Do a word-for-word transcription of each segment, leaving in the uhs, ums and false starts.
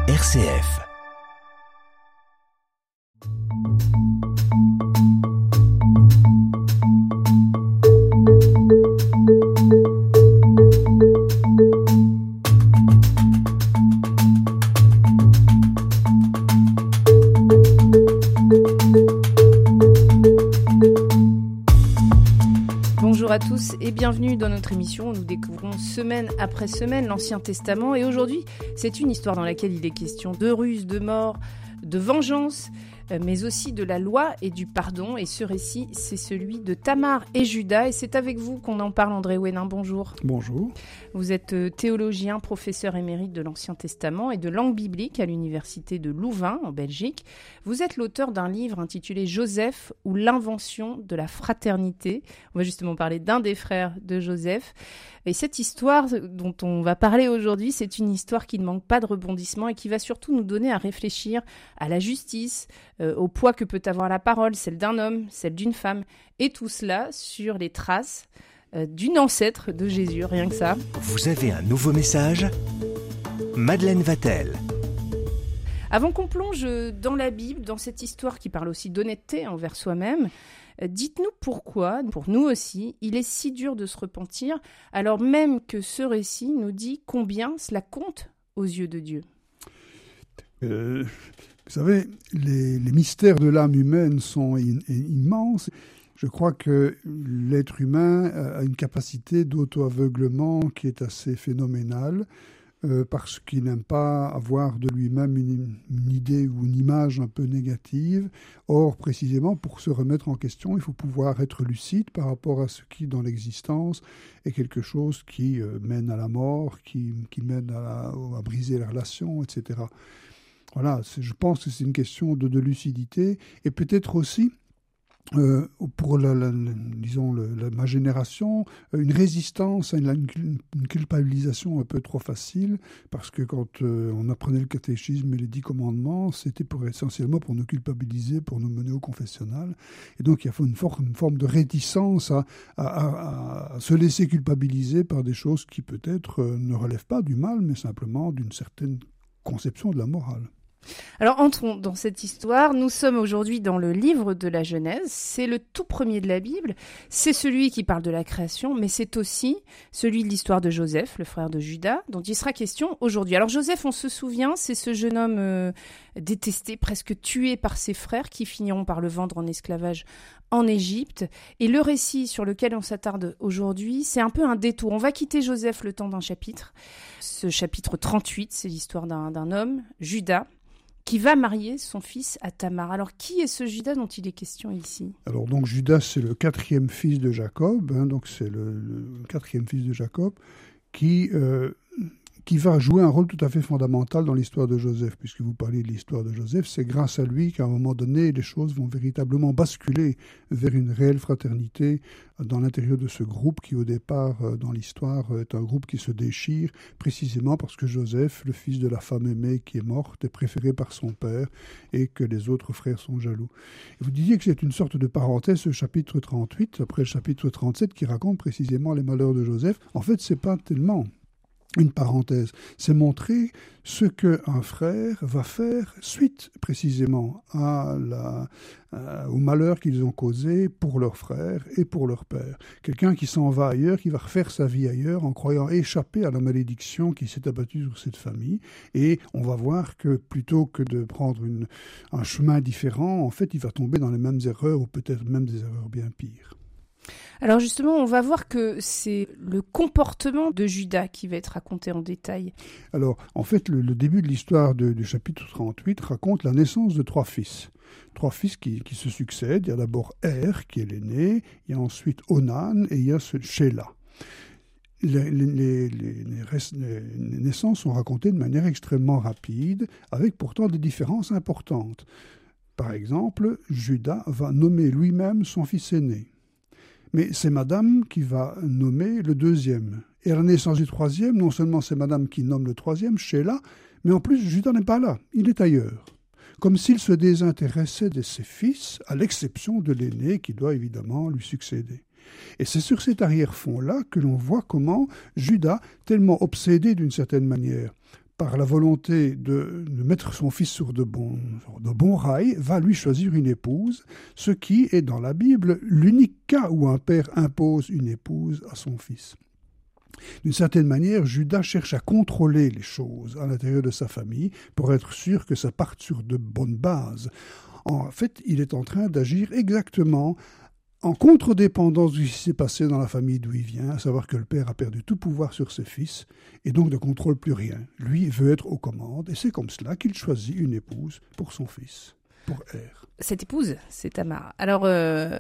R C F. Bonjour à tous et bienvenue dans notre émission où nous découvrons semaine après semaine l'Ancien Testament. Et aujourd'hui, c'est une histoire dans laquelle il est question de ruse, de mort, de vengeance, mais aussi de la loi et du pardon. Et ce récit, c'est celui de Tamar et Juda. Et c'est avec vous qu'on en parle, André Ouénin. Bonjour. Bonjour. Vous êtes théologien, professeur émérite de l'Ancien Testament et de langue biblique à l'université de Louvain, en Belgique. Vous êtes l'auteur d'un livre intitulé « Joseph ou l'invention de la fraternité ». On va justement parler d'un des frères de Joseph. Et cette histoire dont on va parler aujourd'hui, c'est une histoire qui ne manque pas de rebondissements et qui va surtout nous donner à réfléchir à la justice, euh, au poids que peut avoir la parole, celle d'un homme, celle d'une femme, et tout cela sur les traces euh, d'une ancêtre de Jésus, rien que ça. Vous avez un nouveau message ? Madeleine Vatel. Avant qu'on plonge dans la Bible, dans cette histoire qui parle aussi d'honnêteté envers soi-même, dites-nous pourquoi, pour nous aussi, il est si dur de se repentir, alors même que ce récit nous dit combien cela compte aux yeux de Dieu. Euh, vous savez, les, les mystères de l'âme humaine sont in, immenses. Je crois que l'être humain a une capacité d'auto-aveuglement qui est assez phénoménale. Euh, parce qu'il n'aime pas avoir de lui-même une, une idée ou une image un peu négative. Or, précisément, pour se remettre en question, il faut pouvoir être lucide par rapport à ce qui, dans l'existence, est quelque chose qui euh, mène à la mort, qui, qui mène à, la, à briser les relations, et cetera. Voilà, je pense que c'est une question de, de lucidité, et peut-être aussi, Euh, pour la, la, la, disons le, la, ma génération, une résistance à une, une culpabilisation un peu trop facile, parce que quand euh, on apprenait le catéchisme et les dix commandements, c'était pour, essentiellement pour nous culpabiliser, pour nous mener au confessionnal. Et donc il y a une, for- une forme de réticence à, à, à, à se laisser culpabiliser par des choses qui peut-être euh, ne relèvent pas du mal, mais simplement d'une certaine conception de la morale. Alors entrons dans cette histoire. Nous sommes aujourd'hui dans le livre de la Genèse. C'est le tout premier de la Bible. C'est celui qui parle de la création, mais c'est aussi celui de l'histoire de Joseph, le frère de Juda, dont il sera question aujourd'hui. Alors Joseph, on se souvient, c'est ce jeune homme euh, détesté, presque tué par ses frères, qui finiront par le vendre en esclavage en Égypte. Et le récit sur lequel on s'attarde aujourd'hui, c'est un peu un détour. On va quitter Joseph le temps d'un chapitre. Ce chapitre trente-huit, c'est l'histoire d'un, d'un homme, Juda, qui va marier son fils à Tamar. Alors, qui est ce Judas dont il est question ici ? Alors, donc, Judas, c'est le quatrième fils de Jacob, hein, donc c'est le, le quatrième fils de Jacob, qui, euh, qui va jouer un rôle tout à fait fondamental dans l'histoire de Joseph. Puisque vous parlez de l'histoire de Joseph, c'est grâce à lui qu'à un moment donné, les choses vont véritablement basculer vers une réelle fraternité dans l'intérieur de ce groupe qui, au départ, dans l'histoire, est un groupe qui se déchire, précisément parce que Joseph, le fils de la femme aimée qui est morte, est préféré par son père et que les autres frères sont jaloux. Et vous disiez que c'est une sorte de parenthèse, ce chapitre trente-huit, après le chapitre trente-sept, qui raconte précisément les malheurs de Joseph. En fait, c'est pas tellement une parenthèse, c'est montrer ce qu'un frère va faire suite précisément à la, à, au malheur qu'ils ont causé pour leur frère et pour leur père. Quelqu'un qui s'en va ailleurs, qui va refaire sa vie ailleurs en croyant échapper à la malédiction qui s'est abattue sur cette famille. Et on va voir que plutôt que de prendre une, un chemin différent, en fait, il va tomber dans les mêmes erreurs ou peut-être même des erreurs bien pires. Alors justement, on va voir que c'est le comportement de Judas qui va être raconté en détail. Alors, en fait, le, le début de l'histoire de, du chapitre trente-huit raconte la naissance de trois fils. Trois fils qui, qui se succèdent. Il y a d'abord Er, qui est l'aîné, il y a ensuite Onan et il y a ce Shelah. Les, les, les, les, les naissances sont racontées de manière extrêmement rapide, avec pourtant des différences importantes. Par exemple, Judas va nommer lui-même son fils aîné. Mais c'est madame qui va nommer le deuxième. Et à la naissance du troisième, non seulement c'est madame qui nomme le troisième, Shelah, mais en plus Judas n'est pas là, il est ailleurs. Comme s'il se désintéressait de ses fils, à l'exception de l'aîné qui doit évidemment lui succéder. Et c'est sur cet arrière-fond-là que l'on voit comment Judas, tellement obsédé d'une certaine manière par la volonté de, de mettre son fils sur de bons, sur de bons rails, va lui choisir une épouse, ce qui est dans la Bible l'unique cas où un père impose une épouse à son fils. D'une certaine manière, Judas cherche à contrôler les choses à l'intérieur de sa famille pour être sûr que ça parte sur de bonnes bases. En fait, il est en train d'agir exactement en contre-dépendance de ce qui s'est passé dans la famille d'où il vient, à savoir que le père a perdu tout pouvoir sur ses fils et donc ne contrôle plus rien. Lui veut être aux commandes et c'est comme cela qu'il choisit une épouse pour son fils, pour Er. Cette épouse, c'est Tamar. Alors, euh,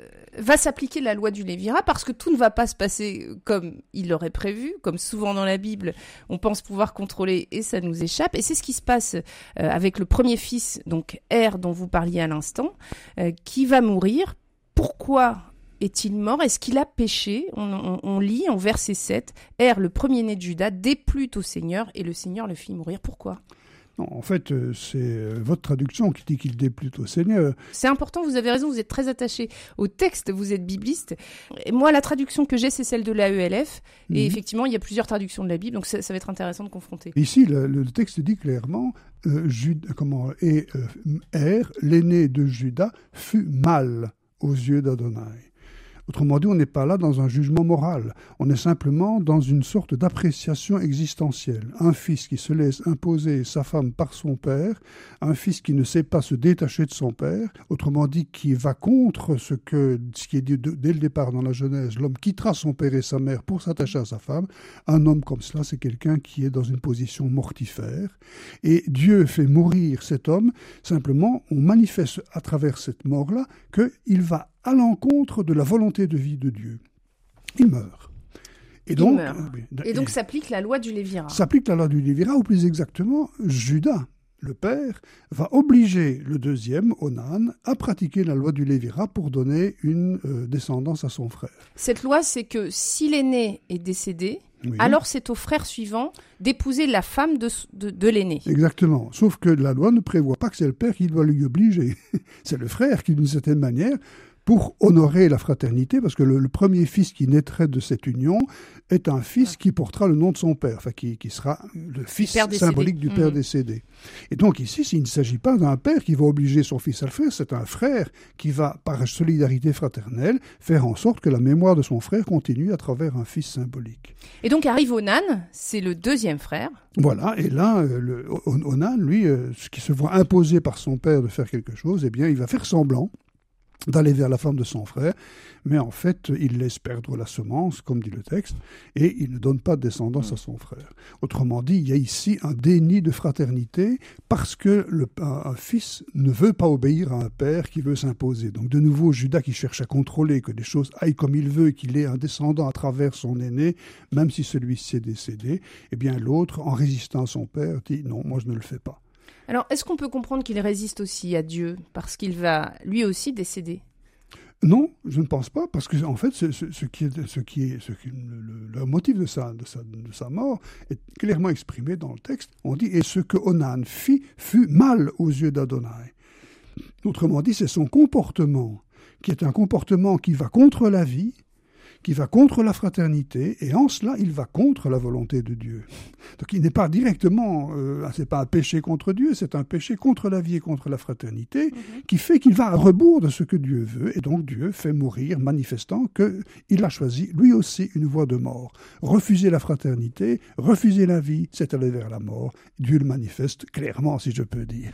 va s'appliquer la loi du Lévirat parce que tout ne va pas se passer comme il l'aurait prévu. Comme souvent dans la Bible, on pense pouvoir contrôler et ça nous échappe. Et c'est ce qui se passe euh, avec le premier fils, donc Er, dont vous parliez à l'instant, euh, qui va mourir. Pourquoi est-il mort? Est-ce qu'il a péché? on, on, on lit en verset sept, Er, le premier-né de Juda, déplut au Seigneur et le Seigneur le fit mourir. Pourquoi? Non, en fait, c'est votre traduction qui dit qu'il déplut au Seigneur. C'est important, vous avez raison, vous êtes très attaché au texte, vous êtes bibliste. Et moi, la traduction que j'ai, c'est celle de l'A E L F. Et mmh. effectivement, il y a plusieurs traductions de la Bible, donc ça, ça va être intéressant de confronter. Ici, le, le texte dit clairement, euh, Jude, comment, et euh, Er, l'aîné de Juda, fut mal aux yeux d'Adonai. Autrement dit, on n'est pas là dans un jugement moral, on est simplement dans une sorte d'appréciation existentielle. Un fils qui se laisse imposer sa femme par son père, un fils qui ne sait pas se détacher de son père, autrement dit qui va contre ce, que, ce qui est dit de, dès le départ dans la Genèse, l'homme quittera son père et sa mère pour s'attacher à sa femme. Un homme comme cela, c'est quelqu'un qui est dans une position mortifère. Et Dieu fait mourir cet homme, simplement on manifeste à travers cette mort-là qu'il va à l'encontre de la volonté de vie de Dieu. Il meurt. Et donc, meurt. Euh, et donc s'applique la loi du Lévirat. S'applique la loi du Lévirat, ou plus exactement, Judas, le père, va obliger le deuxième, Onan, à pratiquer la loi du Lévirat pour donner une euh, descendance à son frère. Cette loi, c'est que si l'aîné est décédé, oui. alors c'est au frère suivant d'épouser la femme de, de, de l'aîné. Exactement. Sauf que la loi ne prévoit pas que c'est le père qui doit lui obliger. C'est le frère qui, d'une certaine manière, pour honorer la fraternité, parce que le, le premier fils qui naîtrait de cette union est un fils qui portera le nom de son père, enfin qui, qui sera le fils symbolique du père mmh. décédé. Et donc ici, il ne s'agit pas d'un père qui va obliger son fils à le faire, c'est un frère qui va, par solidarité fraternelle, faire en sorte que la mémoire de son frère continue à travers un fils symbolique. Et donc arrive Onan, c'est le deuxième frère. Voilà, et là, le, Onan, lui, ce qui se voit imposer par son père de faire quelque chose, eh bien, il va faire semblant d'aller vers la femme de son frère, mais en fait, il laisse perdre la semence, comme dit le texte, et il ne donne pas de descendance à son frère. Autrement dit, il y a ici un déni de fraternité parce que le, un, un fils ne veut pas obéir à un père qui veut s'imposer. Donc de nouveau, Judas qui cherche à contrôler que les choses aillent comme il veut, qu'il ait un descendant à travers son aîné, même si celui-ci est décédé, eh bien l'autre, en résistant à son père, dit « non, moi je ne le fais pas ». Alors, est-ce qu'on peut comprendre qu'il résiste aussi à Dieu parce qu'il va lui aussi décéder? Non, je ne pense pas, parce que en fait, ce, ce, ce qui est, ce qui est, ce qui, le, le motif de sa, de, sa, de sa mort est clairement exprimé dans le texte. On dit « et ce que Onan fit fut mal aux yeux d'Adonai ». Autrement dit, c'est son comportement, qui est un comportement qui va contre la vie, qui va contre la fraternité, et en cela, il va contre la volonté de Dieu. Donc il n'est pas directement, euh, c'est pas un péché contre Dieu, c'est un péché contre la vie et contre la fraternité, mm-hmm. qui fait qu'il va à rebours de ce que Dieu veut, et donc Dieu fait mourir, manifestant qu'il a choisi, lui aussi, une voie de mort. Refuser la fraternité, refuser la vie, c'est aller vers la mort. Dieu le manifeste clairement, si je peux dire.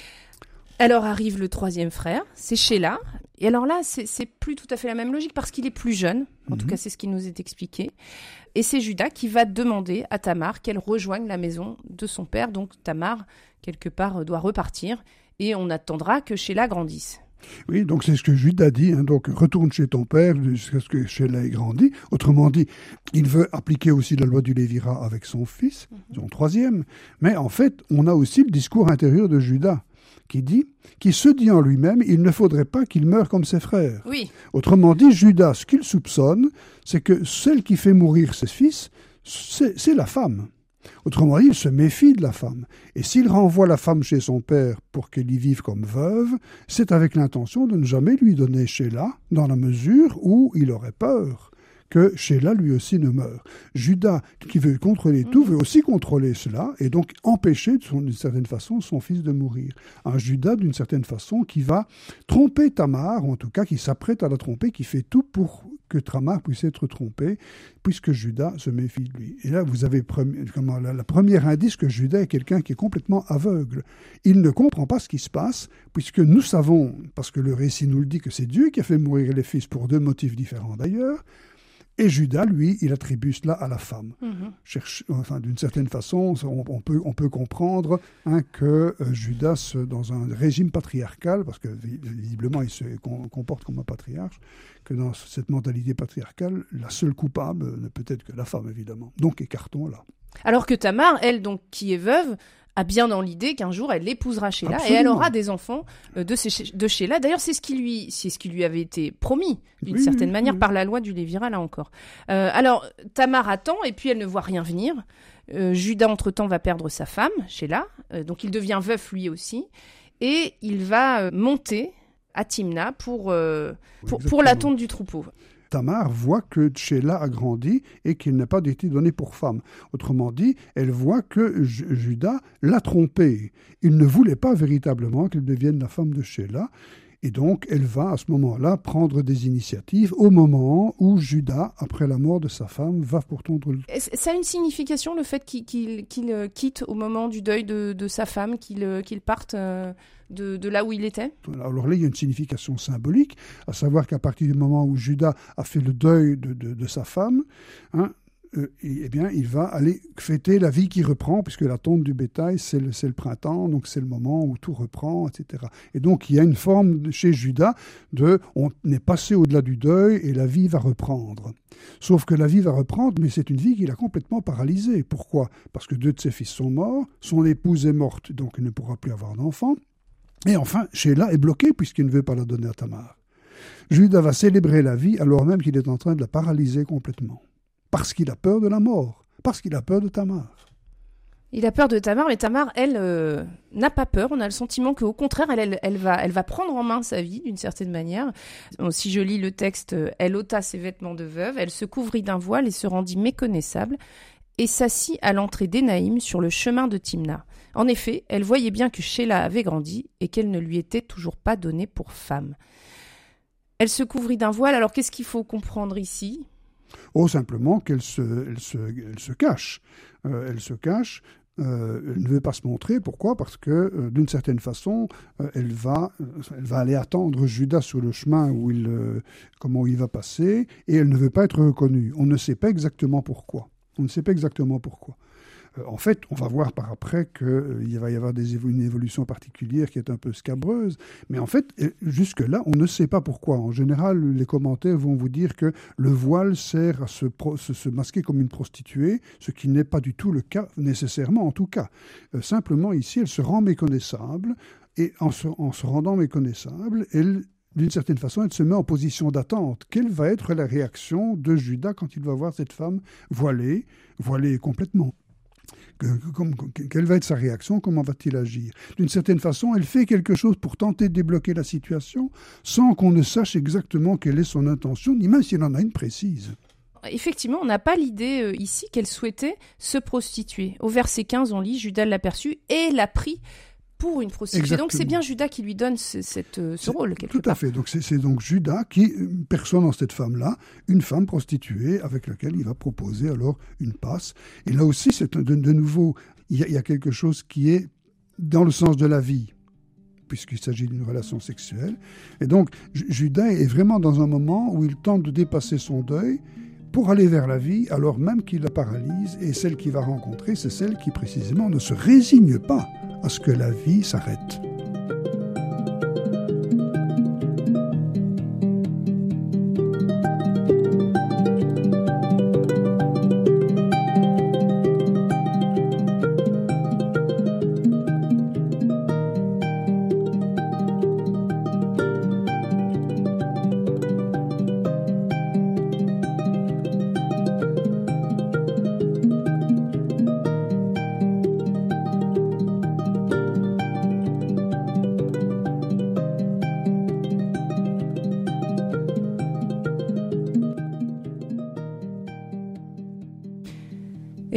Alors arrive le troisième frère, c'est Shéla. Et alors là, c'est, c'est plus tout à fait la même logique parce qu'il est plus jeune. En mmh. tout cas, c'est ce qui nous est expliqué. Et c'est Judas qui va demander à Tamar qu'elle rejoigne la maison de son père. Donc Tamar, quelque part, doit repartir. Et on attendra que Shéla grandisse. Oui, donc c'est ce que Judas dit. Hein, donc retourne chez ton père jusqu'à ce que Shéla ait grandi. Autrement dit, il veut appliquer aussi la loi du Lévirat avec son fils, mmh. son troisième. Mais en fait, on a aussi le discours intérieur de Judas, qui dit, qui se dit en lui-même, il ne faudrait pas qu'il meure comme ses frères. Oui. Autrement dit, Judas, ce qu'il soupçonne, c'est que celle qui fait mourir ses fils, c'est, c'est la femme. Autrement dit, il se méfie de la femme. Et s'il renvoie la femme chez son père pour qu'elle y vive comme veuve, c'est avec l'intention de ne jamais lui donner Shéla, dans la mesure où il aurait peur que Sheila lui aussi ne meure. Judas, qui veut contrôler tout, veut aussi contrôler cela et donc empêcher d'une certaine façon son fils de mourir. Un Judas d'une certaine façon qui va tromper Tamar, ou en tout cas qui s'apprête à la tromper, qui fait tout pour que Tamar puisse être trompée, puisque Judas se méfie de lui. Et là, vous avez premi- comment, la, la première indice que Judas est quelqu'un qui est complètement aveugle. Il ne comprend pas ce qui se passe, puisque nous savons, parce que le récit nous le dit, que c'est Dieu qui a fait mourir les fils pour deux motifs différents d'ailleurs. Et Judas, lui, il attribue cela à la femme. Mm-hmm. Cherche, enfin, d'une certaine façon, on, on, peut, on peut comprendre hein, que euh, Judas, dans un régime patriarcal, parce que visiblement il se comporte comme un patriarche, que dans cette mentalité patriarcale, la seule coupable ne peut être que la femme, évidemment. Donc écartons-la. Alors que Tamar, elle, donc, qui est veuve, a bien dans l'idée qu'un jour elle épousera Sheila. Absolument. Et elle aura des enfants de, de Sheila. D'ailleurs, c'est ce qui lui, c'est ce qui lui avait été promis d'une oui, certaine oui, manière oui. par la loi du Lévirat, là encore. Euh, alors, Tamar attend et puis elle ne voit rien venir. Euh, Judas, entre-temps, va perdre sa femme, Sheila. Euh, donc il devient veuf lui aussi. Et il va euh, monter à Timna pour, euh, pour, pour la tonte du troupeau. Tamar voit que Sheila a grandi et qu'il n'a pas été donné pour femme. Autrement dit, elle voit que J- Judas l'a trompée. Il ne voulait pas véritablement qu'elle devienne la femme de Sheila. Et donc, elle va à ce moment-là prendre des initiatives au moment où Judas, après la mort de sa femme, va pour tondre le... Ça a une signification, le fait qu'il, qu'il, qu'il quitte au moment du deuil de, de sa femme, qu'il, qu'il parte euh, de, de là où il était? Alors là, il y a une signification symbolique, à savoir qu'à partir du moment où Judas a fait le deuil de, de, de sa femme, hein, Euh, et, eh bien, il va aller fêter la vie qui reprend, puisque la tonte du bétail, c'est le, c'est le printemps, donc c'est le moment où tout reprend, et cetera. Et donc, il y a une forme de, chez Judas de « on est passé au-delà du deuil et la vie va reprendre ». Sauf que la vie va reprendre, mais c'est une vie qu'il a complètement paralysée. Pourquoi ? Parce que deux de ses fils sont morts, son épouse est morte, donc il ne pourra plus avoir d'enfant. Et enfin, Sheila est bloquée, puisqu'il ne veut pas la donner à Tamar. Judas va célébrer la vie alors même qu'il est en train de la paralyser complètement. Parce qu'il a peur de la mort, parce qu'il a peur de Tamar. Il a peur de Tamar, mais Tamar, elle, euh, n'a pas peur. On a le sentiment qu'au contraire, elle, elle, elle, va, elle va prendre en main sa vie, d'une certaine manière. Bon, si je lis le texte, elle ôta ses vêtements de veuve, elle se couvrit d'un voile et se rendit méconnaissable, et s'assit à l'entrée d'Énaïm sur le chemin de Timna. En effet, elle voyait bien que Sheila avait grandi et qu'elle ne lui était toujours pas donnée pour femme. Elle se couvrit d'un voile, alors qu'est-ce qu'il faut comprendre ici ? Oh, simplement qu'elle se, elle se, elle se cache. Euh, elle se cache, euh, elle ne veut pas se montrer. Pourquoi ? Parce que, euh, d'une certaine façon, euh, elle, va, euh, elle va aller attendre Judas sur le chemin où il, euh, comment il va passer, et elle ne veut pas être reconnue. On ne sait pas exactement pourquoi. On ne sait pas exactement pourquoi. Euh, en fait, on va voir par après qu'il euh, va y avoir des évo- une évolution particulière qui est un peu scabreuse. Mais en fait, euh, jusque-là, on ne sait pas pourquoi. En général, les commentaires vont vous dire que le voile sert à se, pro- se, se masquer comme une prostituée, ce qui n'est pas du tout le cas, nécessairement en tout cas. Euh, simplement, ici, elle se rend méconnaissable, et en se, en se rendant méconnaissable, elle... D'une certaine façon, elle se met en position d'attente. Quelle va être la réaction de Judas quand il va voir cette femme voilée, voilée complètement ? Que, comme, quelle va être sa réaction ? Comment va-t-il agir ? D'une certaine façon, elle fait quelque chose pour tenter de débloquer la situation sans qu'on ne sache exactement quelle est son intention, ni même s'il en a une précise. Effectivement, on n'a pas l'idée euh, ici qu'elle souhaitait se prostituer. Au verset quinze, on lit « Judas l'aperçut et l'a pris pour une prostituée ». Exactement. Donc c'est bien Judas qui lui donne ce, cette, ce C'est, rôle, quelque tout part. à fait. Donc c'est, c'est donc Judas qui perçoit dans cette femme-là une femme prostituée avec laquelle il va proposer alors une passe. Et là aussi, c'est de, de nouveau, il y, a, il y a quelque chose qui est dans le sens de la vie, puisqu'il s'agit d'une relation sexuelle. Et donc Judas est vraiment dans un moment où il tente de dépasser son deuil pour aller vers la vie, alors même qu'il la paralyse. Et celle qu'il va rencontrer, c'est celle qui précisément ne se résigne pas à ce que la vie s'arrête.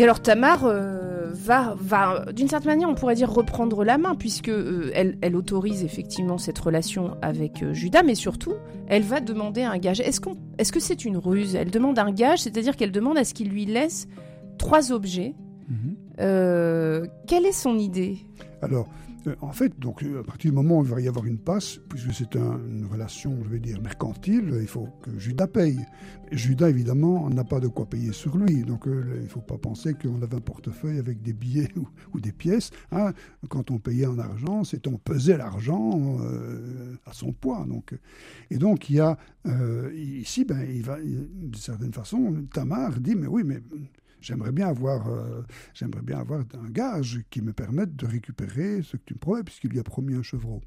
Et alors Tamar euh, va, va, d'une certaine manière, on pourrait dire reprendre la main, puisque euh, elle, elle autorise effectivement cette relation avec euh, Judas, mais surtout, elle va demander un gage. Est-ce, qu'on, est-ce que c'est une ruse ? Elle demande un gage, c'est-à-dire qu'elle demande à ce qu'il lui laisse trois objets. Mmh. Euh, quelle est son idée ? Alors, euh, en fait, donc, à partir du moment où il va y avoir une passe, puisque c'est un, une relation, je vais dire, mercantile, il faut que Judas paye. Judas, évidemment, n'a pas de quoi payer sur lui. Donc, euh, il ne faut pas penser qu'on avait un portefeuille avec des billets ou, ou des pièces. Hein. Quand on payait en argent, c'est on pesait l'argent euh, à son poids. Donc. Et donc, il y a euh, ici, ben, il va, il, d'une certaine façon, Tamar dit, mais oui, mais... J'aimerais bien avoir, euh, j'aimerais bien avoir un gage qui me permette de récupérer ce que tu me promets, puisqu'il lui a promis un chevreau.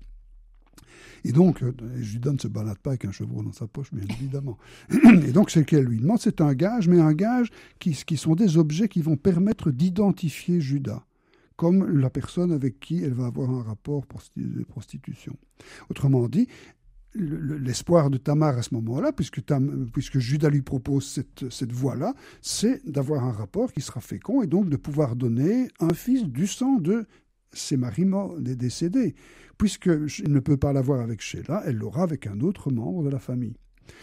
Et donc, euh, Judas ne se balade pas avec un chevreau dans sa poche, bien évidemment. Et donc, ce qu'elle lui demande, c'est un gage, mais un gage qui, qui sont des objets qui vont permettre d'identifier Judas comme la personne avec qui elle va avoir un rapport de prostitution. Autrement dit, l'espoir de Tamar à ce moment-là, puisque, Tam, puisque Judas lui propose cette, cette voie-là, c'est d'avoir un rapport qui sera fécond et donc de pouvoir donner un fils du sang de ses maris morts, des décédés. Puisqu'il ne peut pas l'avoir avec Sheila, elle l'aura avec un autre membre de la famille.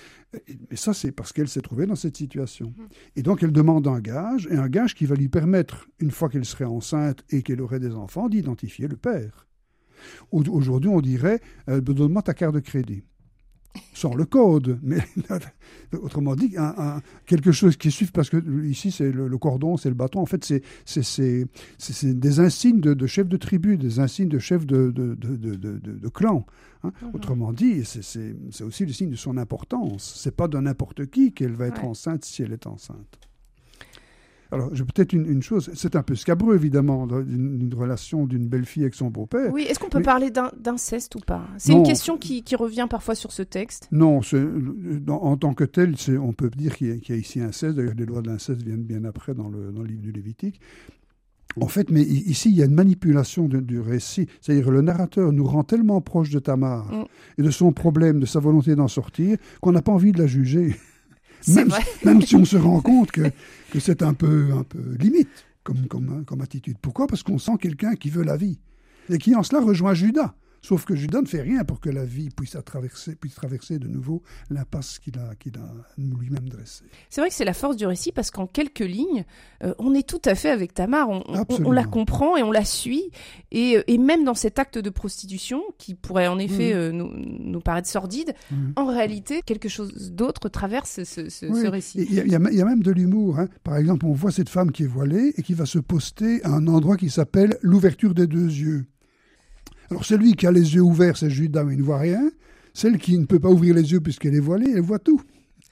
Et ça, c'est parce qu'elle s'est trouvée dans cette situation. Et donc, elle demande un gage, et un gage qui va lui permettre, une fois qu'elle serait enceinte et qu'elle aurait des enfants, d'identifier le père. Aujourd'hui, on dirait euh, « donne-moi ta carte de crédit ». Sans le code, mais autrement dit, un, un, quelque chose qui suit, parce que ici, c'est le, le cordon, c'est le bâton, en fait, c'est, c'est, c'est, c'est, c'est des insignes de, de chef de tribu, des insignes de chef de, de, de, de, de, de clan. Hein. Mm-hmm. Autrement dit, c'est, c'est, c'est aussi le signe de son importance. C'est pas de n'importe qui qu'elle va être ouais. enceinte si elle est enceinte. Alors, j'ai peut-être une, une chose, c'est un peu scabreux, évidemment, d'une, d'une relation d'une belle-fille avec son beau-père. Oui, est-ce qu'on peut mais... parler d'un, d'inceste ou pas ? C'est non, une question qui, qui revient parfois sur ce texte. Non, c'est, dans, en tant que tel, c'est, on peut dire qu'il y, a, qu'il y a ici inceste. D'ailleurs, les lois de l'inceste viennent bien après dans le, dans le livre du Lévitique. En fait, mais ici, il y a une manipulation de, du récit. C'est-à-dire le narrateur nous rend tellement proche de Tamar mm. et de son problème, de sa volonté d'en sortir, qu'on n'a pas envie de la juger. Même, même si on se rend compte que, que c'est un peu, un peu limite comme, comme, comme attitude. Pourquoi ? Parce qu'on sent quelqu'un qui veut la vie et qui en cela rejoint Judas. Sauf que Judas ne fait rien pour que la vie puisse traverser, puisse traverser de nouveau l'impasse qu'il a, qu'il a lui-même dressée. C'est vrai que c'est la force du récit parce qu'en quelques lignes, euh, on est tout à fait avec Tamar. On, on, on la comprend et on la suit. Et, et même dans cet acte de prostitution, qui pourrait en effet mmh. euh, nous, nous paraître sordide, mmh. en réalité, quelque chose d'autre traverse ce, ce, oui. ce récit. Il y, y, y a même de l'humour. Hein. Par exemple, on voit cette femme qui est voilée et qui va se poster à un endroit qui s'appelle l'ouverture des deux yeux. Alors celui qui a les yeux ouverts, c'est Judas, mais il ne voit rien. Celle qui ne peut pas ouvrir les yeux puisqu'elle est voilée, elle voit tout.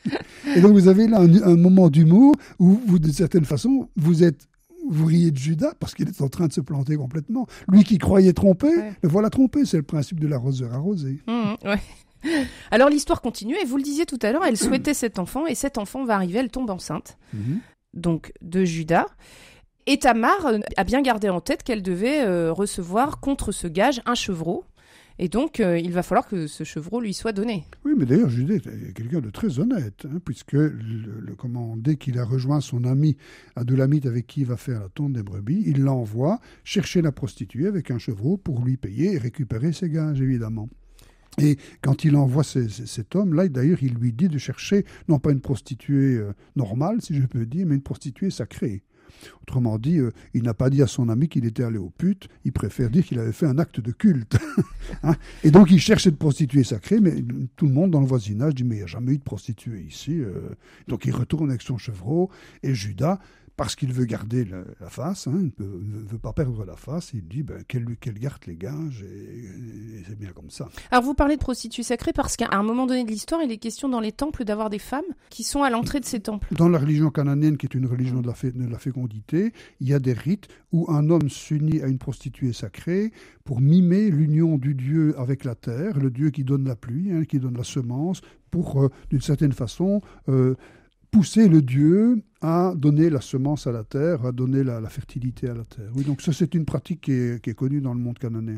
Et donc vous avez là un, un moment d'humour où, vous, d'une certaine façon, vous êtes, vous riez de Judas parce qu'il est en train de se planter complètement. Lui qui croyait tromper, ouais. le voilà trompé. C'est le principe de l'arroseur arrosé. Mmh, ouais. Alors l'histoire continue et vous le disiez tout à l'heure, elle souhaitait cet enfant et cet enfant va arriver, elle tombe enceinte. Mmh. Donc de Judas. Et Tamar a bien gardé en tête qu'elle devait euh, recevoir contre ce gage un chevreau. Et donc, euh, il va falloir que ce chevreau lui soit donné. Oui, mais d'ailleurs, Judas est quelqu'un de très honnête, hein, puisque le, le, comment, dès qu'il a rejoint son ami Adulamite avec qui il va faire la tonte des brebis, il l'envoie chercher la prostituée avec un chevreau pour lui payer et récupérer ses gages, évidemment. Et quand il envoie ces, ces, cet homme-là, d'ailleurs, il lui dit de chercher, non pas une prostituée euh, normale, si je peux dire, mais une prostituée sacrée. Autrement dit, euh, il n'a pas dit à son ami qu'il était allé aux putes, il préfère dire qu'il avait fait un acte de culte. hein et donc il cherche cette prostituée sacrée, mais tout le monde dans le voisinage dit « mais il n'y a jamais eu de prostituée ici euh. ». Donc il retourne avec son chevreau, et Judas, parce qu'il veut garder la, la face, hein, il ne veut pas perdre la face, il dit ben, qu'elle, qu'elle garde les gages, et, et c'est bien comme ça. Alors vous parlez de prostituées sacrées parce qu'à un moment donné de l'histoire, il est question dans les temples d'avoir des femmes qui sont à l'entrée de ces temples. Dans la religion cananéenne, qui est une religion de la, fé- de la fécondité, il y a des rites où un homme s'unit à une prostituée sacrée pour mimer l'union du Dieu avec la terre, le Dieu qui donne la pluie, hein, qui donne la semence, pour, euh, d'une certaine façon, euh, pousser le Dieu à donner la semence à la terre, à donner la, la fertilité à la terre. Oui, donc ça, c'est une pratique qui est, qui est connue dans le monde cananéen.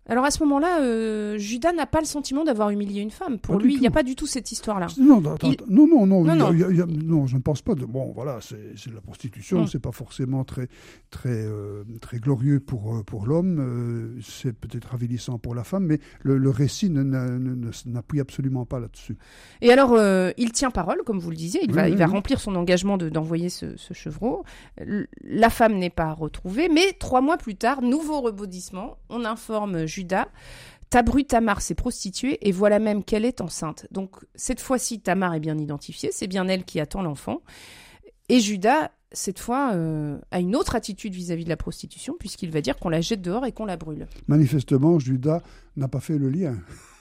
Alors à ce moment-là, euh, Judas n'a pas le sentiment d'avoir humilié une femme. Pour Pas lui, du il n'y a tout. pas du tout cette histoire-là. Non, attends, Il- attends. non, non, non, Non, il y a- non. il y a- il y a- non, je ne pense pas. De, bon, voilà, c'est, c'est de la prostitution, Mm. c'est pas forcément très, très, euh, très glorieux pour, euh, pour l'homme, euh, c'est peut-être avilissant pour la femme, mais le, le récit ne- ne- ne- ne- n'appuie absolument pas là-dessus. Et alors, euh, il tient parole, comme vous le disiez, il Oui, va, oui, il va oui. remplir son engagement de, d'envoyer ce, ce chevreau. L- La femme n'est pas retrouvée, mais trois mois plus tard, nouveau rebondissement, on informe Judas. Ta bru Tamar s'est prostituée et voilà même qu'elle est enceinte. Donc cette fois-ci, Tamar est bien identifiée, c'est bien elle qui attend l'enfant. Et Judas, cette fois, euh, a une autre attitude vis-à-vis de la prostitution, puisqu'il va dire qu'on la jette dehors et qu'on la brûle. Manifestement, Judas n'a pas fait le lien.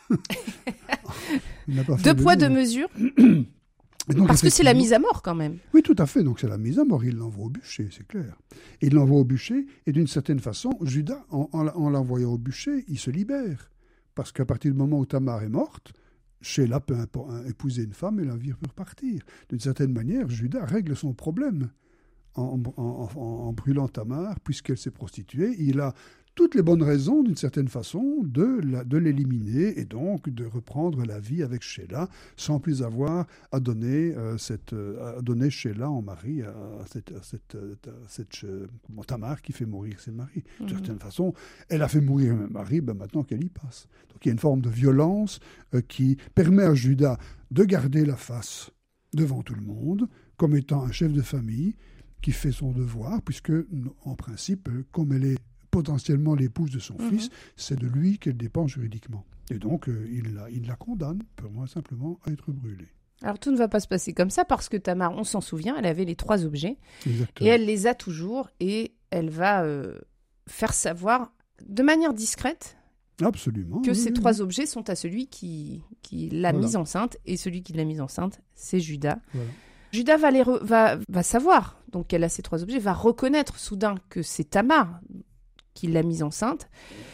Il n'a pas fait Deux le poids, lien. deux mesures, Et donc, parce que c'est la effectivement- mise à mort quand même. Oui, tout à fait. Donc c'est la mise à mort. Il l'envoie au bûcher, c'est clair. Et il l'envoie au bûcher, et d'une certaine façon, Judas, en, en, en l'envoyant au bûcher, il se libère. Parce qu'à partir du moment où Tamar est morte, Sheila peut impo- épouser une femme et la vie peut repartir. D'une certaine manière, Judas règle son problème en, en, en, en brûlant Tamar, puisqu'elle s'est prostituée. Il a toutes les bonnes raisons, d'une certaine façon, de, la, de l'éliminer et donc de reprendre la vie avec Sheila sans plus avoir à donner, euh, cette, euh, à donner Sheila en mari à, à cette, à cette, à cette euh, bon, Tamar qui fait mourir ses maris. D'une Mhm. certaine façon, elle a fait mourir un mari, ben maintenant qu'elle y passe. Donc il y a une forme de violence euh, qui permet à Judas de garder la face devant tout le monde comme étant un chef de famille qui fait son devoir, puisque en principe, comme elle est potentiellement l'épouse de son Mhm. fils, c'est de lui qu'elle dépend juridiquement. Et donc, euh, il, la, il la condamne, purement et simplement, à être brûlée. Alors tout ne va pas se passer comme ça, parce que Tamar, on s'en souvient, elle avait les trois objets, Exactement. et elle les a toujours, et elle va euh, faire savoir, de manière discrète, Absolument. que oui, ces oui, trois oui. objets sont à celui qui, qui l'a Voilà. mise enceinte, et celui qui l'a mise enceinte, c'est Judas. Voilà. Judas va, les re- va, va savoir, donc qu'elle a ces trois objets, va reconnaître soudain que c'est Tamar qui l'a mise enceinte.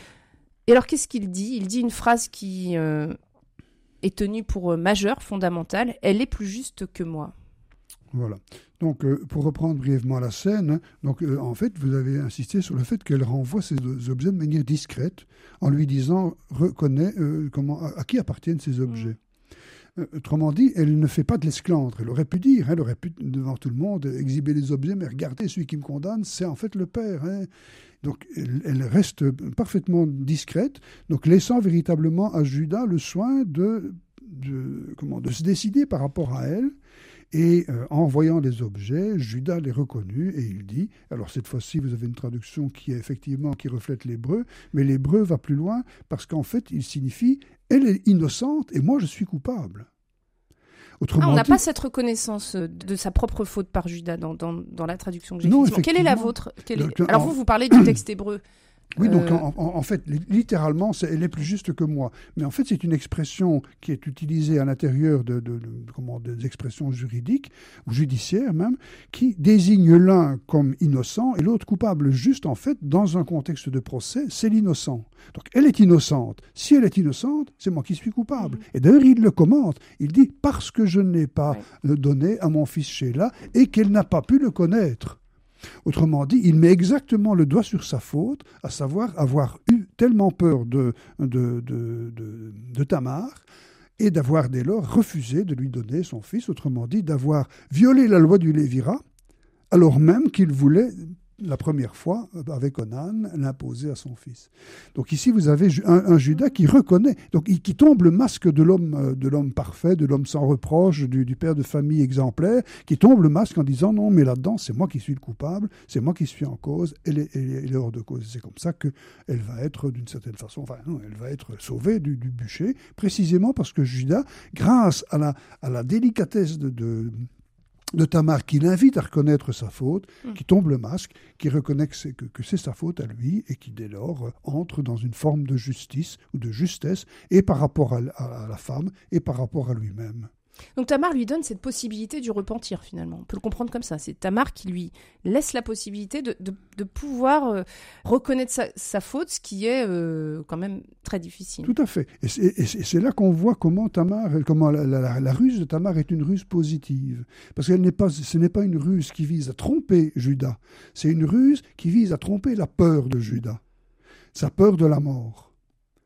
Et alors qu'est-ce qu'il dit ? Il dit une phrase qui euh, est tenue pour euh, majeure, fondamentale. Elle est plus juste que moi. Voilà. Donc, euh, pour reprendre brièvement la scène, hein, donc, euh, en fait, vous avez insisté sur le fait qu'elle renvoie ces deux objets de manière discrète, en lui disant, reconnais euh, comment, à, à qui appartiennent ces objets. Euh, autrement dit, elle ne fait pas de l'esclandre. Elle aurait pu dire, hein, elle aurait pu, devant tout le monde, exhiber les objets, mais regardez, celui qui me condamne, c'est en fait le père. Hein. Donc, elle, elle reste parfaitement discrète, donc laissant véritablement à Judas le soin de, de, comment, de se décider par rapport à elle. Et euh, en voyant les objets, Judas les reconnut et il dit, alors cette fois-ci vous avez une traduction qui est effectivement qui reflète l'hébreu, mais l'hébreu va plus loin parce qu'en fait il signifie elle est innocente et moi je suis coupable. Autrement Ah, on n'a dit, pas cette reconnaissance euh, de sa propre faute par Judas dans, dans, dans la traduction que j'ai Non, faite. Quelle est la effectivement. vôtre ? Quelle est- Donc, Alors en- vous, vous parlez du texte hébreu. oui, donc Euh, en, en- en fait, li- littéralement, c'est, elle est plus juste que moi. Mais en fait, c'est une expression qui est utilisée à l'intérieur de, de- de- comment, des expressions juridiques, ou judiciaires même, qui désigne l'un comme innocent et l'autre coupable. Juste, en fait, dans un contexte de procès, c'est l'innocent. Donc, elle est innocente. Si elle est innocente, c'est moi qui suis coupable. Mhm. Et d'ailleurs, il le commente. Il dit, parce que je n'ai pas Ouais. euh, donné à mon fils Sheila et qu'elle n'a pas pu le connaître. Autrement dit, il met exactement le doigt sur sa faute, à savoir avoir eu tellement peur de, de, de, de, de Tamar et d'avoir dès lors refusé de lui donner son fils, autrement dit, d'avoir violé la loi du Lévira, alors même qu'il voulait, la première fois, avec Onan, l'imposer à son fils. Donc ici, vous avez un, un Judas qui reconnaît, donc qui tombe le masque de l'homme, de l'homme parfait, de l'homme sans reproche, du, du père de famille exemplaire, qui tombe le masque en disant non, mais là-dedans, c'est moi qui suis le coupable, c'est moi qui suis en cause, elle est, elle est, elle est hors de cause. C'est comme ça qu'elle va être, d'une certaine façon, enfin, non, elle va être sauvée du, du bûcher, précisément parce que Judas, grâce à la, à la délicatesse de, de de Tamar qui l'invite à reconnaître sa faute, Mm. qui tombe le masque, qui reconnaît que c'est, que, que c'est sa faute à lui et qui dès lors euh, entre dans une forme de justice ou de justesse et par rapport à, à- à la femme et par rapport à lui-même. Donc Tamar lui donne cette possibilité du repentir finalement. On peut le comprendre comme ça. C'est Tamar qui lui laisse la possibilité de, de, de pouvoir euh, reconnaître sa, sa faute, ce qui est euh, quand même très difficile. Tout à fait. Et c'est, et c'est- c'est là qu'on voit comment Tamar, comment la, la- la- la ruse de Tamar est une ruse positive. Parce qu'elle n'est pas, ce n'est pas une ruse qui vise à tromper Judas. C'est une ruse qui vise à tromper la peur de Judas. Sa peur de la mort.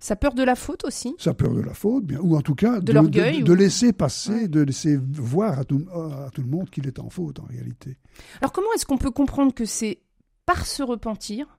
Sa peur de la faute aussi. Sa peur de la faute, bien, ou en tout cas de, de, l'orgueil, de, de ou... laisser passer, ouais. de laisser voir à tout, à tout le monde qu'il est en faute en réalité. Alors comment est-ce qu'on peut comprendre que c'est par ce repentir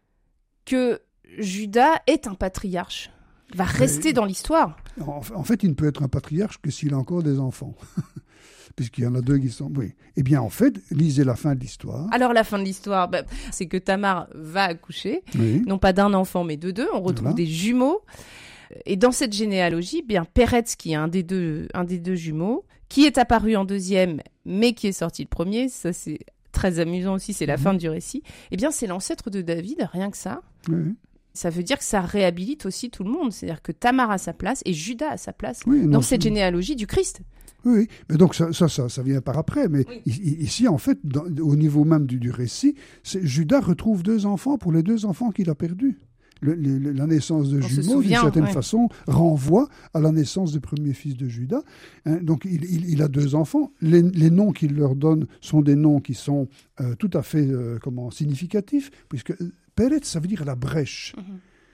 que Judas est un patriarche, va rester Mais, dans l'histoire? En, en fait, il ne peut être un patriarche que s'il a encore des enfants. Puisqu'il y en a deux qui sont... Oui. Eh bien, en fait, lisez la fin de l'histoire. Alors, la fin de l'histoire, bah, c'est que Tamar va accoucher, oui. non pas d'un enfant, mais de deux. On retrouve voilà. des jumeaux. Et dans cette généalogie, bien Péretz, qui est un des, deux, un des deux jumeaux, qui est apparu en deuxième, mais qui est sorti le premier, ça c'est très amusant aussi, c'est la mmh. fin du récit, eh bien, c'est l'ancêtre de David, rien que ça. Oui. Ça veut dire que ça réhabilite aussi tout le monde. C'est-à-dire que Tamar a sa place et Judas a sa place oui, non, dans cette généalogie du Christ. Oui, mais donc ça, ça, ça, ça vient par après. Mais oui. ici, en fait, dans, au niveau même du, du récit, c'est, Judas retrouve deux enfants pour les deux enfants qu'il a perdus. Le, le, la naissance de On jumeaux, d'une certaine ouais. façon, renvoie à la naissance du premier fils de Judas. Hein, donc, il, il, il a deux enfants. Les, les noms qu'il leur donne sont des noms qui sont euh, tout à fait euh, comment, significatifs, puisque Péretz, ça veut dire la brèche. Mm-hmm.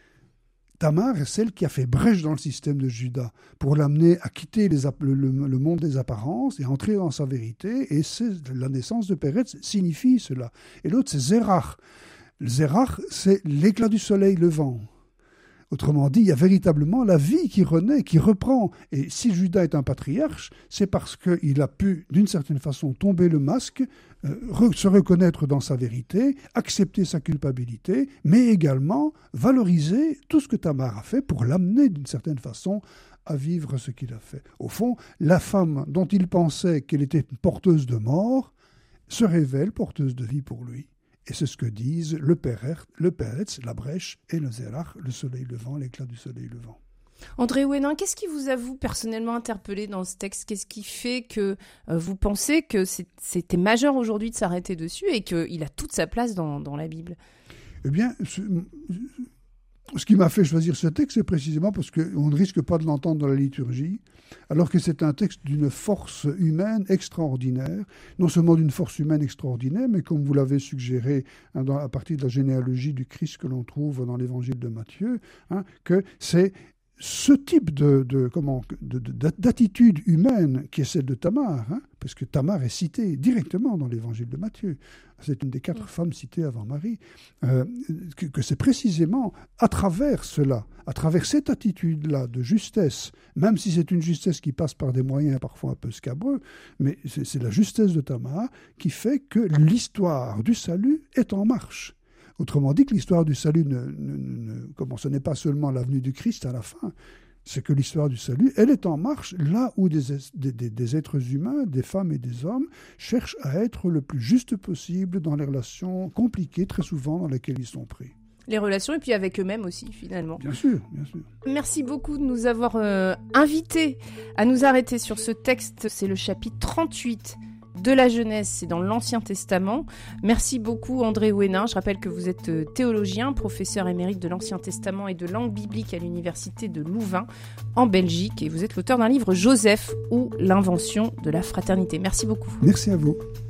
Tamar est celle qui a fait brèche dans le système de Judas pour l'amener à quitter les, le, le, le monde des apparences et entrer dans sa vérité. Et c'est, la naissance de Péretz signifie cela. Et l'autre, c'est Zérach. Zérach, c'est l'éclat du soleil levant. Autrement dit, il y a véritablement la vie qui renaît, qui reprend. Et si Judas est un patriarche, c'est parce qu'il a pu, d'une certaine façon, tomber le masque, euh, re- se reconnaître dans sa vérité, accepter sa culpabilité, mais également valoriser tout ce que Tamar a fait pour l'amener, d'une certaine façon, à vivre ce qu'il a fait. Au fond, la femme dont il pensait qu'elle était porteuse de mort se révèle porteuse de vie pour lui. Et c'est ce que disent le Péretz, le Péretz, la brèche, et le Zérach, le soleil levant, l'éclat du soleil levant. André Ouénin, qu'est-ce qui vous a, vous, personnellement interpellé dans ce texte ? Qu'est-ce qui fait que euh, vous pensez que c'est, c'était majeur aujourd'hui de s'arrêter dessus et qu'il a toute sa place dans, dans la Bible ? Eh bien, ce, ce qui m'a fait choisir ce texte, c'est précisément parce qu'on ne risque pas de l'entendre dans la liturgie, alors que c'est un texte d'une force humaine extraordinaire, non seulement d'une force humaine extraordinaire, mais comme vous l'avez suggéré hein, dans, à partir de la généalogie du Christ que l'on trouve dans l'évangile de Matthieu, hein, que c'est ce type de, de, comment, de, de, d'attitude humaine qui est celle de Tamar, hein, parce que Tamar est citée directement dans l'évangile de Matthieu. C'est une des quatre oui. femmes citées avant Marie. Euh, que, que c'est précisément à travers cela, à travers cette attitude-là de justesse, même si c'est une justesse qui passe par des moyens parfois un peu scabreux, mais c'est, c'est la justesse de Tamar qui fait que l'histoire du salut est en marche. Autrement dit, que l'histoire du salut, ne, ne, ne, comment, ce n'est pas seulement l'avenue du Christ à la fin, c'est que l'histoire du salut, elle est en marche là où des, des, des, des êtres humains, des femmes et des hommes, cherchent à être le plus juste possible dans les relations compliquées, très souvent, dans lesquelles ils sont pris. Les relations, et puis avec eux-mêmes aussi, finalement. Bien sûr, bien sûr. Merci beaucoup de nous avoir euh, invités à nous arrêter sur ce texte. C'est le chapitre trente-huit de la Genèse, c'est dans l'Ancien Testament. Merci beaucoup André Ouénin. Je rappelle que vous êtes théologien, professeur émérite de l'Ancien Testament et de langue biblique à l'Université de Louvain en Belgique. Et vous êtes l'auteur d'un livre Joseph ou l'invention de la fraternité. Merci beaucoup. Merci à vous.